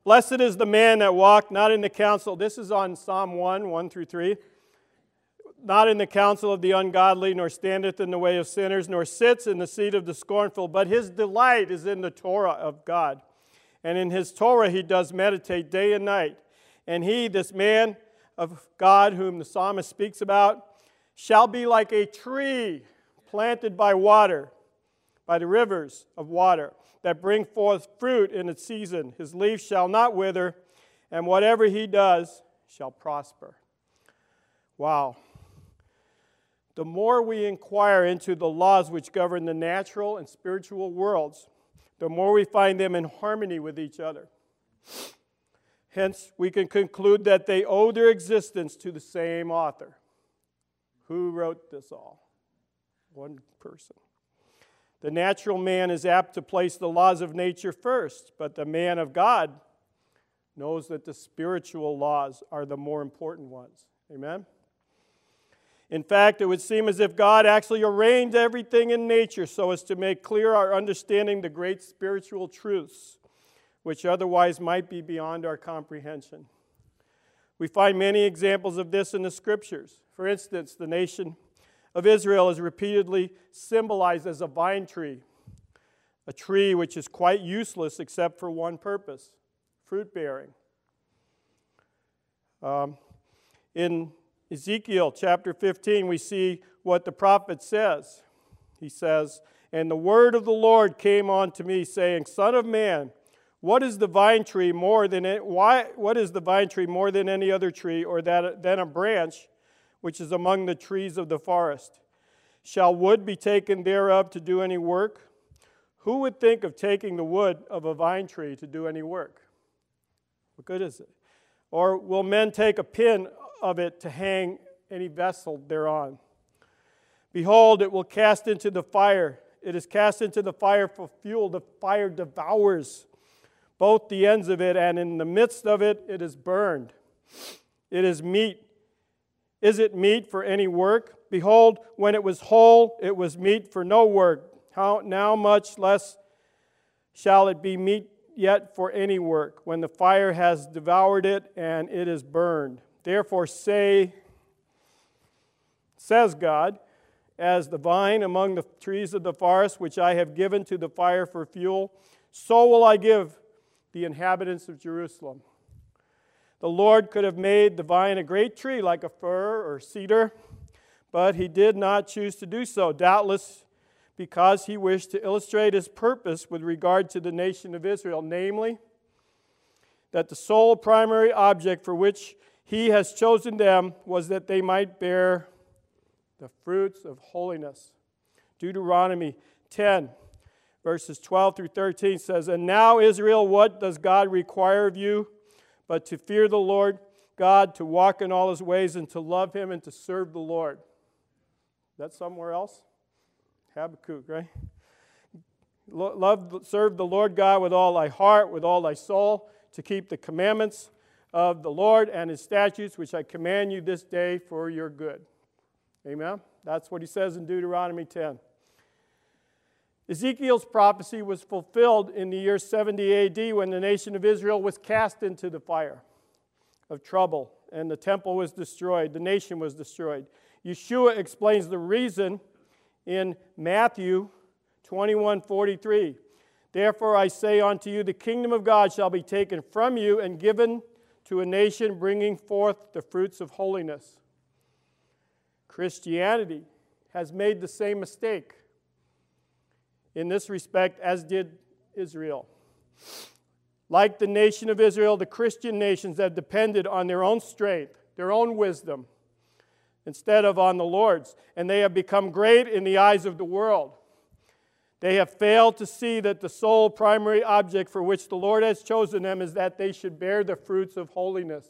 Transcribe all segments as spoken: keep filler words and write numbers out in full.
Blessed is the man that walked not in the counsel. This is on Psalm one, one through three. Not in the counsel of the ungodly, nor standeth in the way of sinners, nor sits in the seat of the scornful, but his delight is in the Torah of God. And in his Torah he does meditate day and night. And he, this man of God, whom the psalmist speaks about, shall be like a tree planted by water, by the rivers of water, that bring forth fruit in its season. His leaf shall not wither, and whatever he does shall prosper. Wow. The more we inquire into the laws which govern the natural and spiritual worlds, the more we find them in harmony with each other. Hence, we can conclude that they owe their existence to the same author. Who wrote this all? One person. The natural man is apt to place the laws of nature first, but the man of God knows that the spiritual laws are the more important ones. Amen? In fact, it would seem as if God actually arranged everything in nature so as to make clear our understanding the great spiritual truths, which otherwise might be beyond our comprehension. We find many examples of this in the Scriptures. For instance, the nation of Israel is repeatedly symbolized as a vine tree, a tree which is quite useless except for one purpose, fruit bearing. Um, in Ezekiel chapter fifteen, we see what the prophet says. He says, "And the word of the Lord came unto me, saying, Son of man, what is the vine tree more than it, why what is the vine tree more than any other tree, or that than a branch which is among the trees of the forest? Shall wood be taken thereof to do any work? Who would think of taking the wood of a vine tree to do any work? What good is it? Or will men take a pin of it to hang any vessel thereon? Behold, it will cast into the fire. It is cast into the fire for fuel. The fire devours both the ends of it, and in the midst of it, it is burned. It is meat. Is it meat for any work? Behold, when it was whole, it was meat for no work. How now much less shall it be meat yet for any work, when the fire has devoured it and it is burned. Therefore say, says God, as the vine among the trees of the forest, which I have given to the fire for fuel, so will I give the inhabitants of Jerusalem. The Lord could have made the vine a great tree like a fir or cedar, but he did not choose to do so, doubtless because he wished to illustrate his purpose with regard to the nation of Israel, namely, that the sole primary object for which he has chosen them was that they might bear the fruits of holiness. Deuteronomy ten, verses twelve through thirteen says, And now, Israel, what does God require of you but to fear the Lord God, to walk in all his ways, and to love him and to serve the Lord? That's somewhere else? Habakkuk, right? Love, serve the Lord God with all thy heart, with all thy soul, to keep the commandments of the Lord and his statutes, which I command you this day for your good. Amen? That's what he says in Deuteronomy ten. Ezekiel's prophecy was fulfilled in the year seventy A D when the nation of Israel was cast into the fire of trouble and the temple was destroyed, the nation was destroyed. Yeshua explains the reason in Matthew twenty-one forty-three. Therefore I say unto you, the kingdom of God shall be taken from you and given to a nation bringing forth the fruits of holiness. Christianity has made the same mistake in this respect as did Israel. Like the nation of Israel, the Christian nations have depended on their own strength, their own wisdom, instead of on the Lord's, and they have become great in the eyes of the world. They have failed to see that the sole primary object for which the Lord has chosen them is that they should bear the fruits of holiness.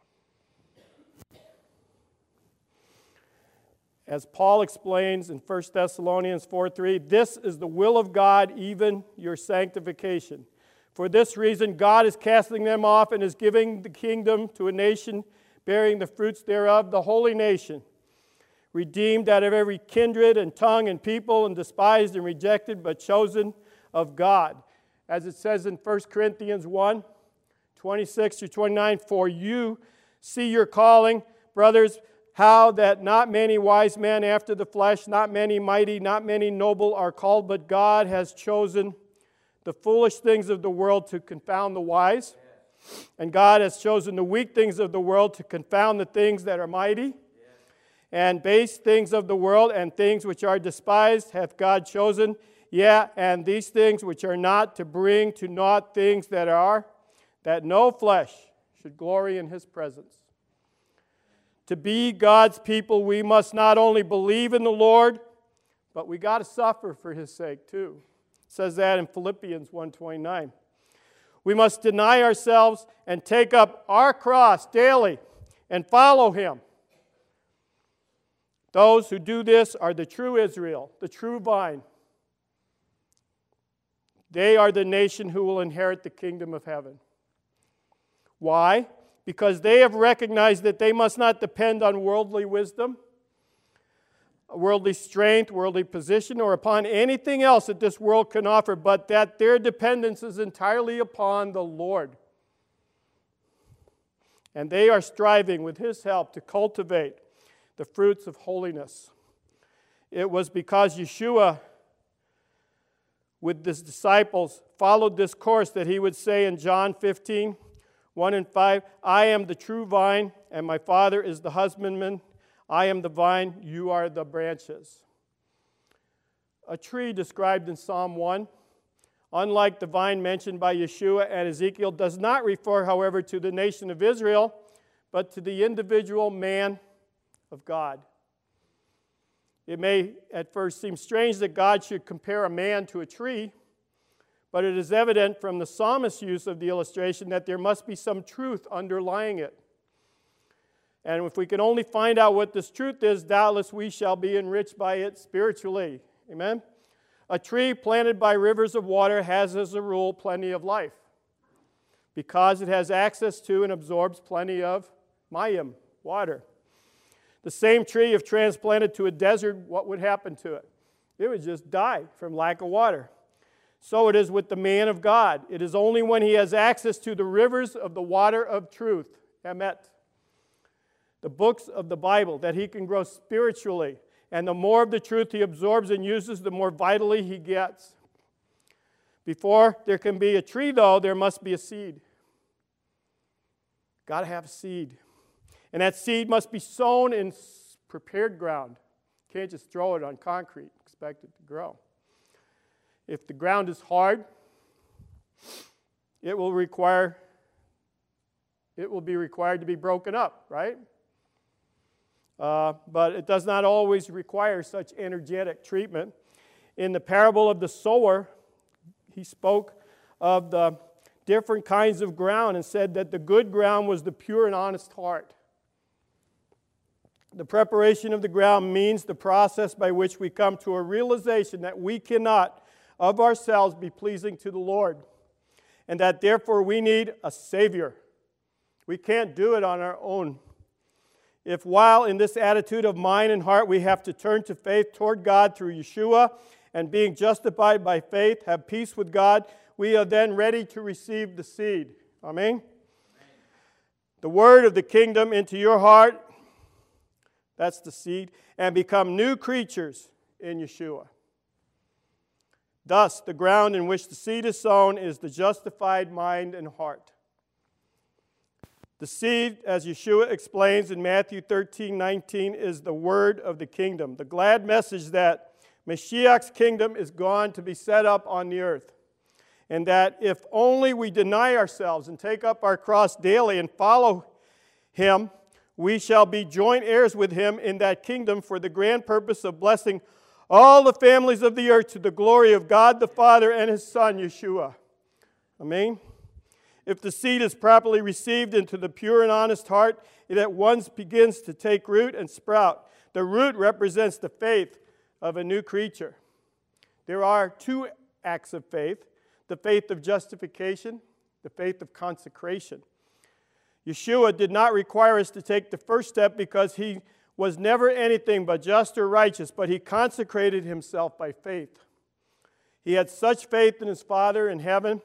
As Paul explains in First Thessalonians four three, this is the will of God, even your sanctification. For this reason, God is casting them off and is giving the kingdom to a nation bearing the fruits thereof, the holy nation, redeemed out of every kindred and tongue and people, and despised and rejected, but chosen of God. As it says in First Corinthians one twenty-six through twenty-nine, for you see your calling, brothers, how that not many wise men after the flesh, not many mighty, not many noble are called, but God has chosen the foolish things of the world to confound the wise. And God has chosen the weak things of the world to confound the things that are mighty. And base things of the world and things which are despised hath God chosen. Yeah, and these things which are not, to bring to naught things that are, that no flesh should glory in his presence. To be God's people, we must not only believe in the Lord, but we got to suffer for his sake too. It says that in Philippians one twenty-nine. We must deny ourselves and take up our cross daily and follow him. Those who do this are the true Israel, the true vine. They are the nation who will inherit the kingdom of heaven. Why? Because they have recognized that they must not depend on worldly wisdom, worldly strength, worldly position, or upon anything else that this world can offer, but that their dependence is entirely upon the Lord. And they are striving with his help to cultivate the fruits of holiness. It was because Yeshua, with his disciples, followed this course that he would say in John fifteen, one and five, I am the true vine, and my Father is the husbandman. I am the vine, you are the branches. A tree described in Psalm one, unlike the vine mentioned by Yeshua and Ezekiel, does not refer, however, to the nation of Israel, but to the individual man of God. It may at first seem strange that God should compare a man to a tree, but it is evident from the psalmist's use of the illustration that there must be some truth underlying it. And if we can only find out what this truth is, doubtless we shall be enriched by it spiritually. Amen? A tree planted by rivers of water has, as a rule, plenty of life because it has access to and absorbs plenty of mayim, water. The same tree, if transplanted to a desert, what would happen to it? It would just die from lack of water. So it is with the man of God. It is only when he has access to the rivers of the water of truth, emet, the books of the Bible, that he can grow spiritually. And the more of the truth he absorbs and uses, the more vitally he gets. Before there can be a tree, though, there must be a seed. Got to have a seed. And that seed must be sown in prepared ground. You can't just throw it on concrete and expect it to grow. If the ground is hard, it will require, it will be required to be broken up, right? Uh, but it does not always require such energetic treatment. In the parable of the sower, he spoke of the different kinds of ground and said that the good ground was the pure and honest heart. The preparation of the ground means the process by which we come to a realization that we cannot of ourselves be pleasing to the Lord, and that therefore we need a Savior. We can't do it on our own. If while in this attitude of mind and heart we have to turn to faith toward God through Yeshua, and being justified by faith, have peace with God, we are then ready to receive the seed. Amen? Amen. The word of the kingdom into your heart, that's the seed, and become new creatures in Yeshua. Thus, the ground in which the seed is sown is the justified mind and heart. The seed, as Yeshua explains in Matthew thirteen nineteen, is the word of the kingdom, the glad message that Mashiach's kingdom is gone to be set up on the earth, and that if only we deny ourselves and take up our cross daily and follow him, we shall be joint heirs with him in that kingdom for the grand purpose of blessing all the families of the earth to the glory of God the Father and his Son, Yeshua. Amen? If the seed is properly received into the pure and honest heart, it at once begins to take root and sprout. The root represents the faith of a new creature. There are two acts of faith, the faith of justification, the faith of consecration. Yeshua did not require us to take the first step because he was never anything but just or righteous, but he consecrated himself by faith. He had such faith in his Father in heaven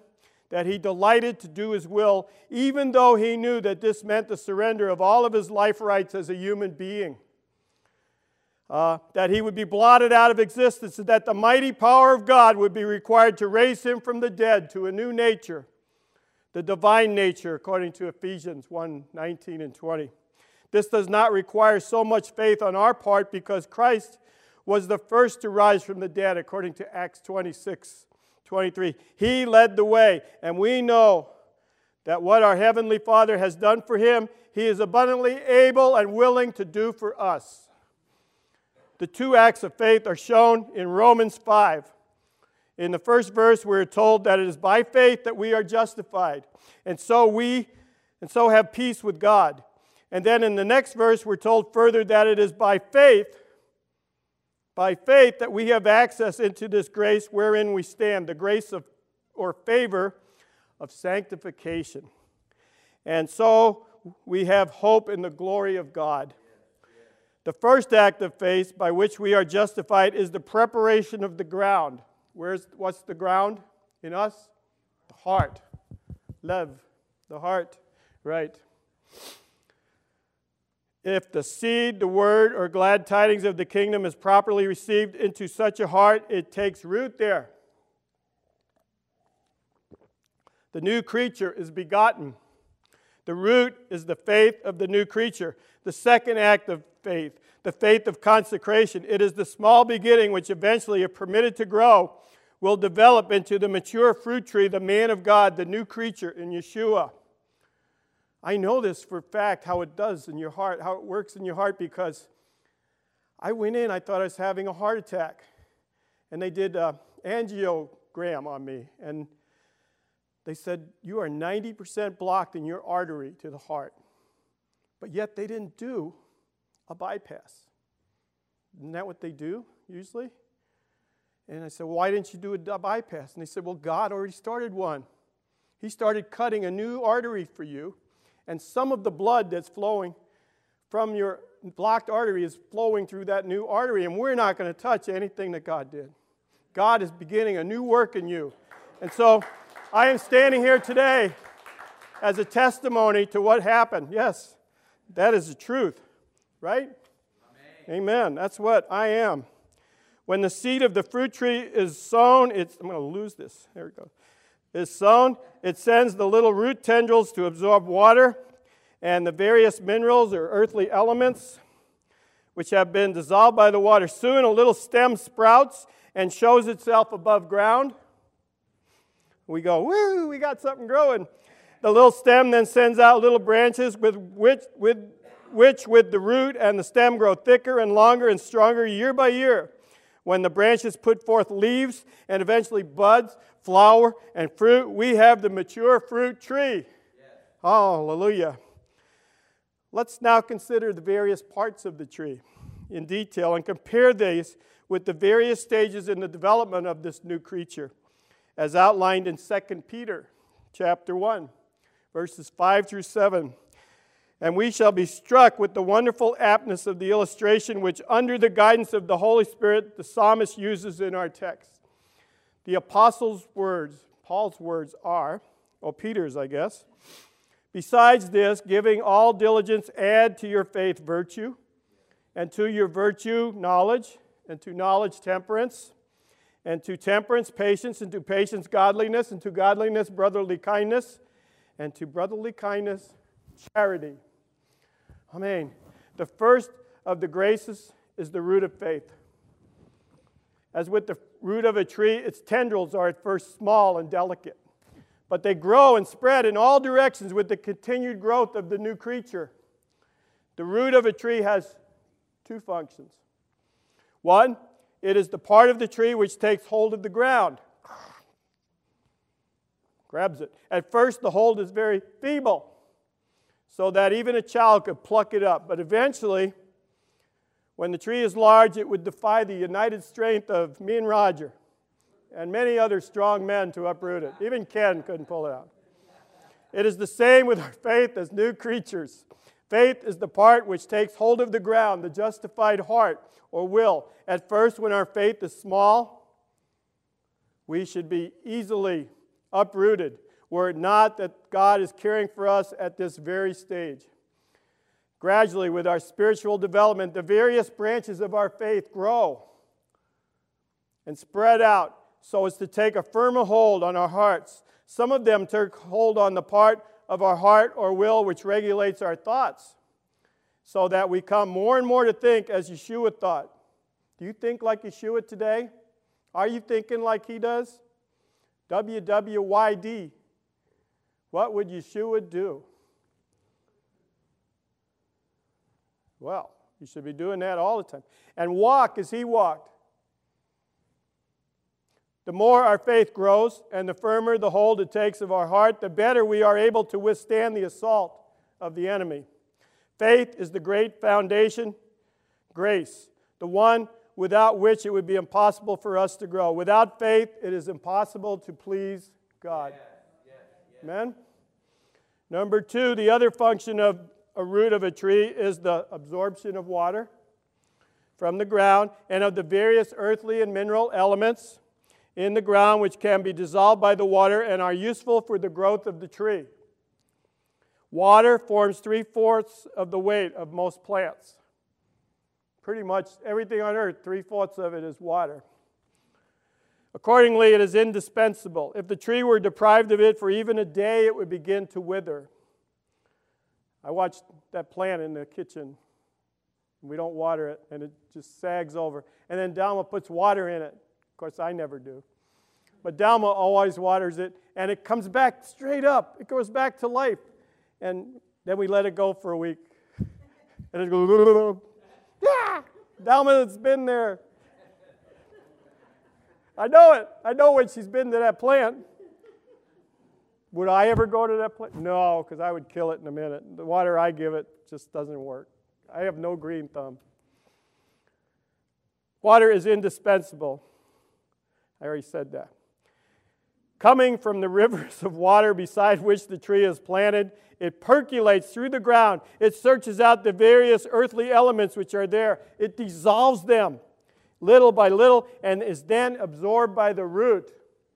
that he delighted to do his will, even though he knew that this meant the surrender of all of his life rights as a human being. Uh, that he would be blotted out of existence, and that the mighty power of God would be required to raise him from the dead to a new nature, the divine nature, according to Ephesians one, nineteen and twenty. This does not require so much faith on our part because Christ was the first to rise from the dead, according to Acts twenty-six, twenty-three. He led the way, and we know that what our Heavenly Father has done for him, he is abundantly able and willing to do for us. The two acts of faith are shown in Romans five. In the first verse, we're told that it is by faith that we are justified, and so we and so have peace with God. And then in the next verse, we're told further that it is by faith, by faith that we have access into this grace wherein we stand, the grace of or favor of sanctification. And so we have hope in the glory of God. The first act of faith by which we are justified is the preparation of the ground. Where's what's the ground in us? The heart. Lev, the heart. Right. If the seed, the word, or glad tidings of the kingdom is properly received into such a heart, it takes root there. The new creature is begotten. The root is the faith of the new creature. The second act of faith, the faith of consecration. It is the small beginning which eventually, if permitted to grow, will develop into the mature fruit tree, the man of God, the new creature in Yeshua. I know this for a fact, how it does in your heart, how it works in your heart, because I went in, I thought I was having a heart attack. And they did an angiogram on me. And they said, you are ninety percent blocked in your artery to the heart. But yet they didn't do a bypass. Isn't that what they do usually? And I said, why didn't you do a bypass? And they said, well, God already started one. He started cutting a new artery for you. And some of the blood that's flowing from your blocked artery is flowing through that new artery. And we're not going to touch anything that God did. God is beginning a new work in you. And so I am standing here today as a testimony to what happened. Yes, that is the truth, right? Amen. Amen. That's what I am. When the seed of the fruit tree is sown, it's, I'm going to lose this. There we go. Is sown, it sends the little root tendrils to absorb water and the various minerals or earthly elements which have been dissolved by the water. Soon a little stem sprouts and shows itself above ground. We go, woo, we got something growing. The little stem then sends out little branches with which, with, which with the root and the stem grow thicker and longer and stronger year by year. When the branches put forth leaves and eventually buds, flower, and fruit, we have the mature fruit tree. Yes. Hallelujah. Let's now consider the various parts of the tree in detail and compare these with the various stages in the development of this new creature, as outlined in Second Peter chapter one, verses five through seven. And we shall be struck with the wonderful aptness of the illustration which, under the guidance of the Holy Spirit, the psalmist uses in our text. The apostles' words, Paul's words are, or Peter's, I guess. Besides this, giving all diligence, add to your faith virtue, and to your virtue knowledge, and to knowledge temperance, and to temperance patience, and to patience godliness, and to godliness brotherly kindness, and to brotherly kindness charity. Amen. The first of the graces is the root of faith. As with the root of a tree, its tendrils are at first small and delicate, but they grow and spread in all directions with the continued growth of the new creature. The root of a tree has two functions. One, it is the part of the tree which takes hold of the ground, grabs it. At first, the hold is very feeble, so that even a child could pluck it up. But eventually, when the tree is large, it would defy the united strength of me and Roger and many other strong men to uproot it. Even Ken couldn't pull it out. It is the same with our faith as new creatures. Faith is the part which takes hold of the ground, the justified heart or will. At first, when our faith is small, we should be easily uprooted. were it not that God is caring for us at this very stage. Gradually, with our spiritual development, the various branches of our faith grow and spread out so as to take a firmer hold on our hearts. Some of them take hold on the part of our heart or will which regulates our thoughts, so that we come more and more to think as Yeshua thought. Do you think like Yeshua today? Are you thinking like he does? W W Y D. What would Yeshua do? Well, you should be doing that all the time. And walk as he walked. The more our faith grows and the firmer the hold it takes of our heart, the better we are able to withstand the assault of the enemy. Faith is the great foundation, grace, the one without which it would be impossible for us to grow. Without faith, it is impossible to please God. Yes, yes, yes. Amen? Number two, the other function of a root of a tree is the absorption of water from the ground and of the various earthly and mineral elements in the ground which can be dissolved by the water and are useful for the growth of the tree. Water forms three-fourths of the weight of most plants. Pretty much everything on earth, three-fourths of it is water. Accordingly, it is indispensable. If the tree were deprived of it for even a day, it would begin to wither. I watched that plant in the kitchen. We don't water it, and it just sags over. And then Dalma puts water in it. Of course, I never do. But Dalma always waters it, and it comes back straight up. It goes back to life. And then we let it go for a week. And it goes, yeah! Dalma has been there. I know it. I know when she's been to that plant. Would I ever go to that plant? No, because I would kill it in a minute. The water I give it just doesn't work. I have no green thumb. Water is indispensable. I already said that. Coming from the rivers of water beside which the tree is planted, it percolates through the ground. It searches out the various earthly elements which are there. It dissolves them little by little and is then absorbed by the root.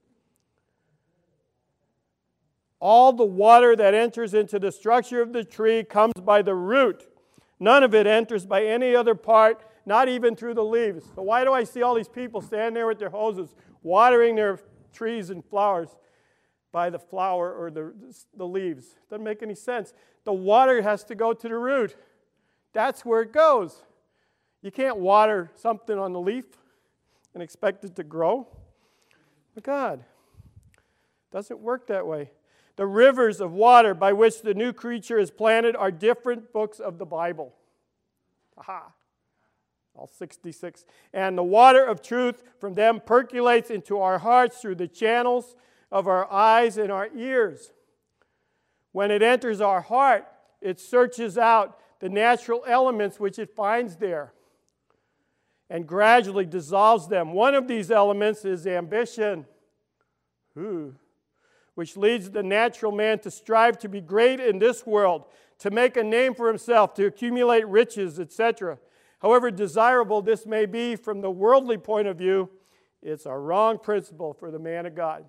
All the water that enters into the structure of the tree comes by the root. None of it enters by any other part, not even through the leaves. So why do I see all these people standing there with their hoses, watering their trees and flowers by the flower or the, the leaves? Doesn't make any sense. The water has to go to the root. That's where it goes. You can't water something on the leaf and expect it to grow. My God, it doesn't work that way. The rivers of water by which the new creature is planted are different books of the Bible. Aha. All sixty-six. And the water of truth from them percolates into our hearts through the channels of our eyes and our ears. When it enters our heart, it searches out the natural elements which it finds there and gradually dissolves them. One of these elements is ambition, Ooh. which leads the natural man to strive to be great in this world, to make a name for himself, to accumulate riches, et cetera. However desirable this may be from the worldly point of view, it's a wrong principle for the man of God.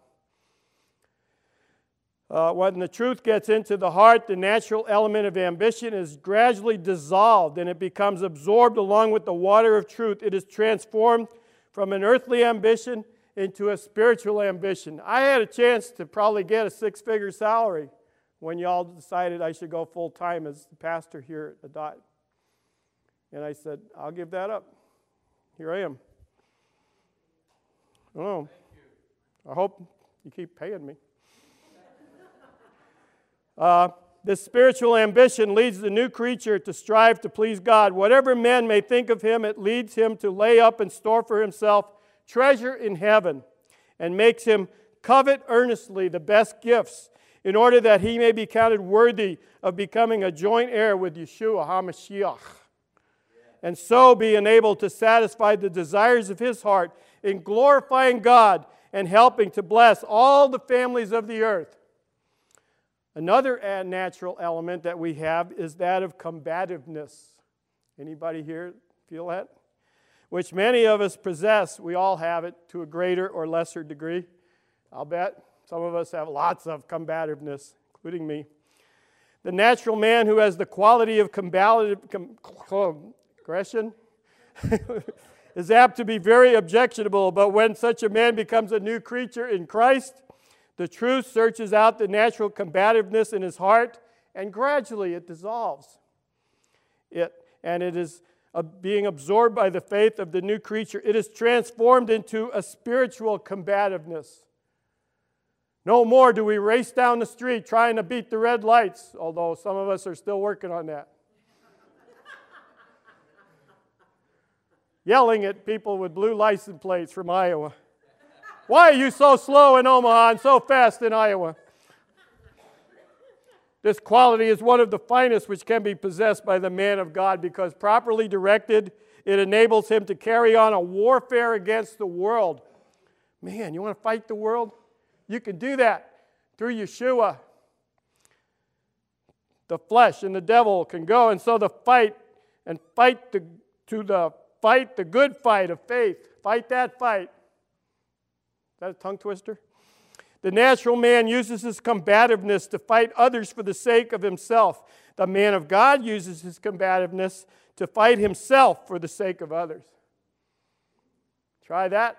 Uh, when the truth gets into the heart, the natural element of ambition is gradually dissolved and it becomes absorbed along with the water of truth. It is transformed from an earthly ambition into a spiritual ambition. I had a chance to probably get a six-figure salary when y'all decided I should go full-time as the pastor here at Adot. And I said, I'll give that up. Here I am. I don't know. I hope you keep paying me. Uh, this spiritual ambition leads the new creature to strive to please God. Whatever men may think of him, it leads him to lay up and store for himself treasure in heaven and makes him covet earnestly the best gifts in order that he may be counted worthy of becoming a joint heir with Yeshua HaMashiach, and so be enabled to satisfy the desires of his heart in glorifying God and helping to bless all the families of the earth. Another natural element that we have is that of combativeness. Anybody here feel that? Which many of us possess. We all have it to a greater or lesser degree. I'll bet Some of us have lots of combativeness, including me. The natural man who has the quality of combative, com, aggression is apt to be very objectionable, but when such a man becomes a new creature in Christ, the truth searches out the natural combativeness in his heart, and gradually it dissolves. It, and it is uh, being absorbed by the faith of the new creature. It is transformed into a spiritual combativeness. No more do we race down the street trying to beat the red lights, although some of us are still working on that. Yelling at people with blue license plates from Iowa. Why are you so slow in Omaha and so fast in Iowa? This quality is one of the finest which can be possessed by the man of God, because properly directed, it enables him to carry on a warfare against the world. Man, you want to fight the world? You can do that through Yeshua. The flesh and the devil can go, and so the fight and fight the, to the fight the good fight of faith. Fight that fight. Is that a tongue twister? The natural man uses his combativeness to fight others for the sake of himself. The man of God uses his combativeness to fight himself for the sake of others. Try that.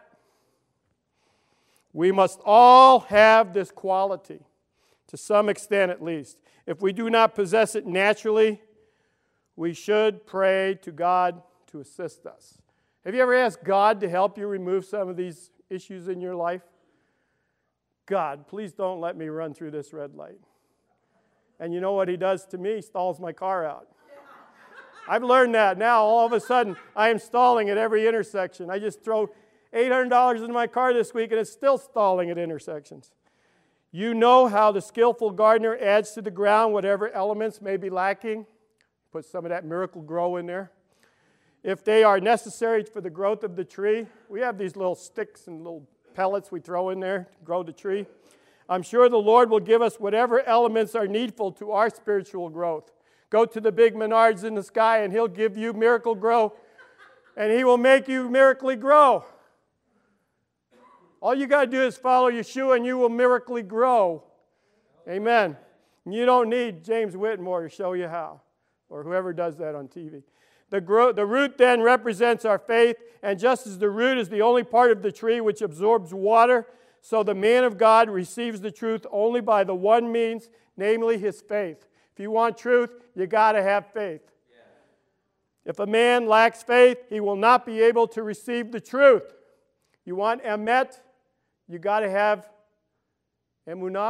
We must all have this quality, to some extent at least. If we do not possess it naturally, we should pray to God to assist us. Have you ever asked God to help you remove some of these issues in your life? God, please don't let me run through this red light. And you know what he does to me? He stalls my car out. I've learned that now. All of a sudden, I am stalling at every intersection. I just throw eight hundred dollars into my car this week, and it's still stalling at intersections. You know how the skillful gardener adds to the ground whatever elements may be lacking. Put some of that Miracle Grow in there. If they are necessary for the growth of the tree, we have these little sticks and little pellets we throw in there to grow the tree. I'm sure the Lord will give us whatever elements are needful to our spiritual growth. Go to the big Menards in the sky, and he'll give you Miracle Grow, and he will make you miraculously grow. All you got to do is follow Yeshua, and you will miraculously grow. Amen. And you don't need James Whitmore to show you how, or whoever does that on T V. The, gro- the root then represents our faith, and just as the root is the only part of the tree which absorbs water, so the man of God receives the truth only by the one means, namely his faith. If you want truth, you got to have faith. Yeah. If a man lacks faith, he will not be able to receive the truth. You want emet, you got to have emunah.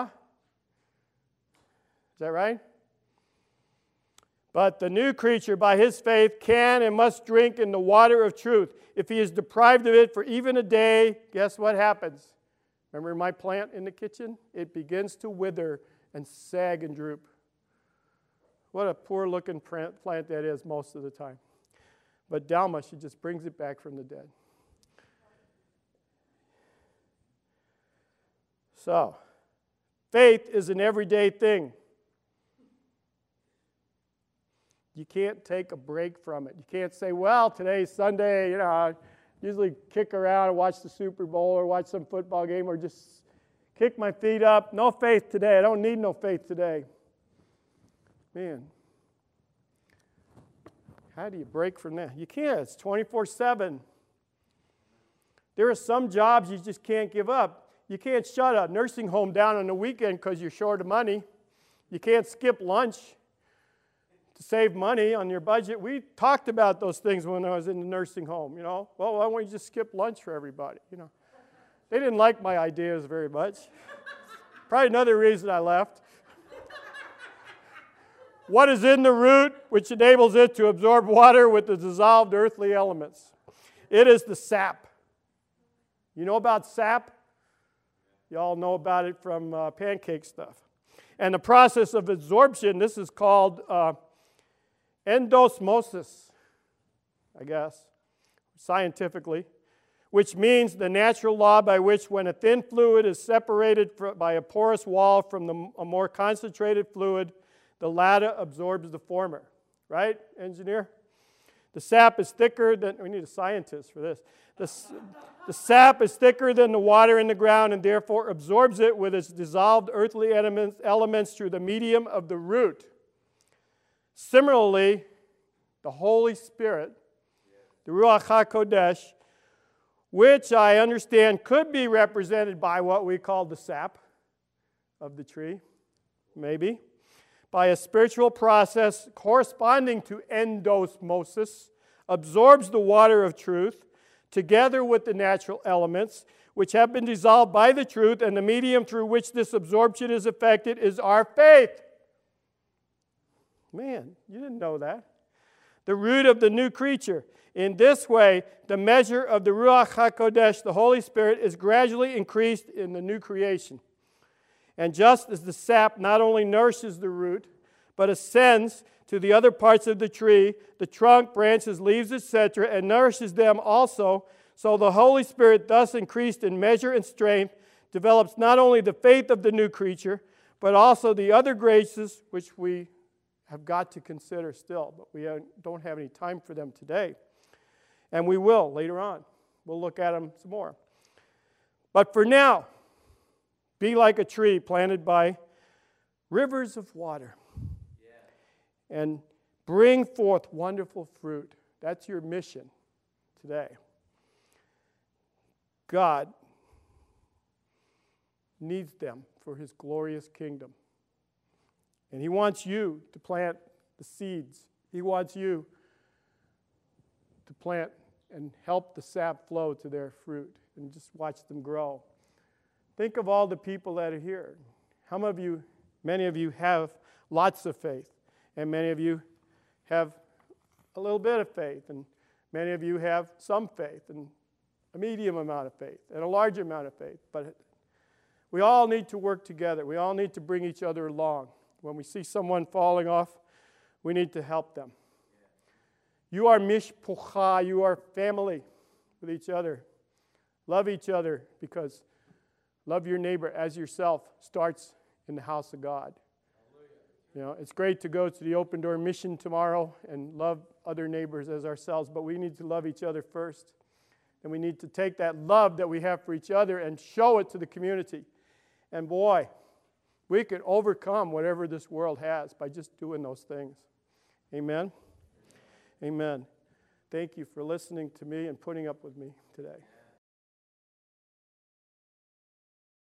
Is that right? But the new creature, by his faith, can and must drink in the water of truth. If he is deprived of it for even a day, guess what happens? Remember my plant in the kitchen? It begins to wither and sag and droop. What a poor-looking plant that is most of the time. But Dalma, she just brings it back from the dead. So, faith is an everyday thing. You can't take a break from it. You can't say, well, today's Sunday, you know, I usually kick around and watch the Super Bowl or watch some football game or just kick my feet up. No faith today. I don't need no faith today. Man, how do you break from that? You can't. It's twenty-four seven. There are some jobs you just can't give up. You can't shut a nursing home down on the weekend because you're short of money. You can't skip lunch to save money on your budget. We talked about those things when I was in the nursing home, you know. Well, why don't you just skip lunch for everybody, you know. They didn't like my ideas very much. Probably another reason I left. What is in the root which enables it to absorb water with the dissolved earthly elements? It is the sap. You know about sap? You all know about it from uh, pancake stuff. And the process of absorption, this is called uh, endosmosis, I guess, scientifically, which means the natural law by which when a thin fluid is separated by a porous wall from the, a more concentrated fluid, the latter absorbs the former. Right, engineer? The sap is thicker than, we need a scientist for this. The, the sap is thicker than the water in the ground and therefore absorbs it with its dissolved earthly elements, elements through the medium of the root. Similarly, the Holy Spirit, the Ruach HaKodesh, which I understand could be represented by what we call the sap of the tree, maybe, by a spiritual process corresponding to endosmosis, absorbs the water of truth together with the natural elements which have been dissolved by the truth, and the medium through which this absorption is effected is our faith. Man, you didn't know that. The root of the new creature. In this way, the measure of the Ruach HaKodesh, the Holy Spirit, is gradually increased in the new creation. And just as the sap not only nourishes the root, but ascends to the other parts of the tree, the trunk, branches, leaves, et cetera, and nourishes them also, so the Holy Spirit, thus increased in measure and strength, develops not only the faith of the new creature, but also the other graces which we have got to consider still, but we don't have any time for them today. And we will later on. We'll look at them some more. But for now, be like a tree planted by rivers of water. Yeah. And bring forth wonderful fruit. That's your mission today. God needs them for His glorious kingdom. And He wants you to plant the seeds. He wants you to plant and help the sap flow to their fruit and just watch them grow. Think of all the people that are here. How many of you, many of you have lots of faith, and many of you have a little bit of faith, and many of you have some faith, and a medium amount of faith, and a large amount of faith. But we all need to work together. We all need to bring each other along. When we see someone falling off, we need to help them. You are mishpocha, you are family with each other. Love each other, because love your neighbor as yourself starts in the house of God. You know, it's great to go to the Open Door Mission tomorrow and love other neighbors as ourselves, but we need to love each other first. And we need to take that love that we have for each other and show it to the community. And boy, we can overcome whatever this world has by just doing those things. Amen? Amen. Thank you for listening to me and putting up with me today.